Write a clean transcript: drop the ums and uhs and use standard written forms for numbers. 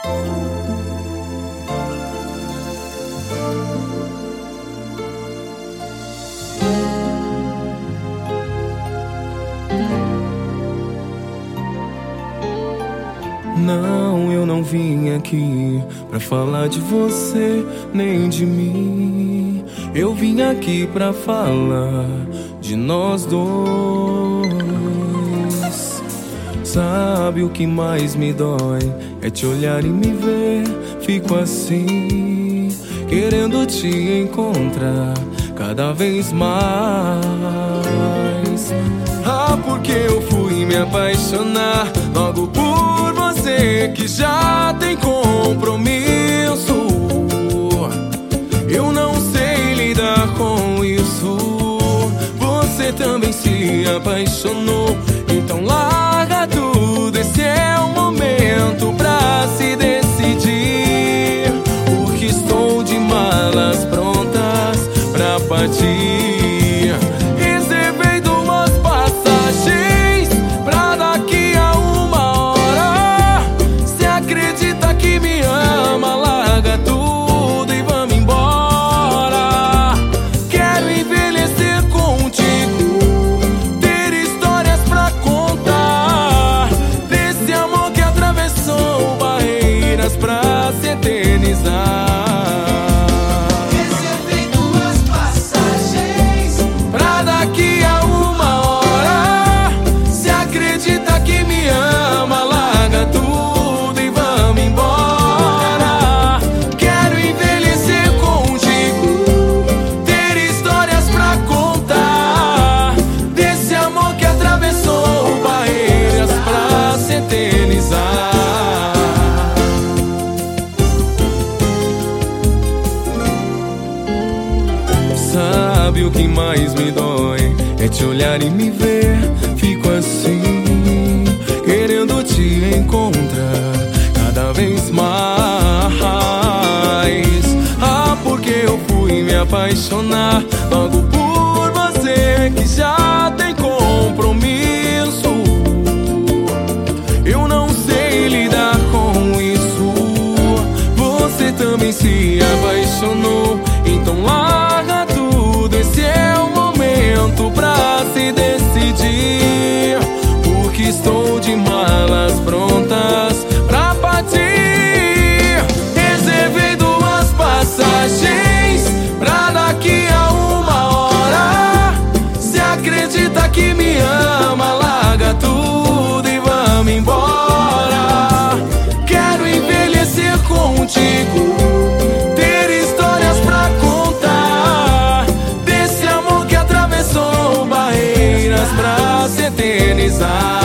Não, eu não vim aqui pra falar de você, nem de mim. Eu vim aqui pra falar de nós dois. Sabe o que mais me dói? É te olhar e me ver. Fico assim, querendo te encontrar cada vez mais. Ah, porque eu fui me apaixonar logo por você, que já tem compromisso. Eu não sei lidar com isso. Você também se apaixonou, então larga tudo. Esse é o momento pra se decidir, porque estou de malas prontas pra partir. Reservei duas passagens pra daqui a 1 hora. Cê acredita que me ama? Larga tudo e vamos embora. Quero envelhecer contigo, ter histórias pra contar, desse amor que atravessou barreiras pra se eternizar. Sabe o que mais me dói? É te olhar e me ver. Fico assim, querendo te encontrar cada vez mais. Ah, porque eu fui me apaixonar logo por você, que já tem compromisso. Eu não sei lidar com isso. Você também se apaixonou, então larga tudo. Esse é o momento pra se decidir, porque estou de malas prontas pra partir. Reservei duas passagens pra daqui a 1 hora. Cê acredita que me ama? Larga tudo e vamos embora. Quero envelhecer contigo, ter histórias pra contar, desse amor que atravessou barreiras pra se eternizar.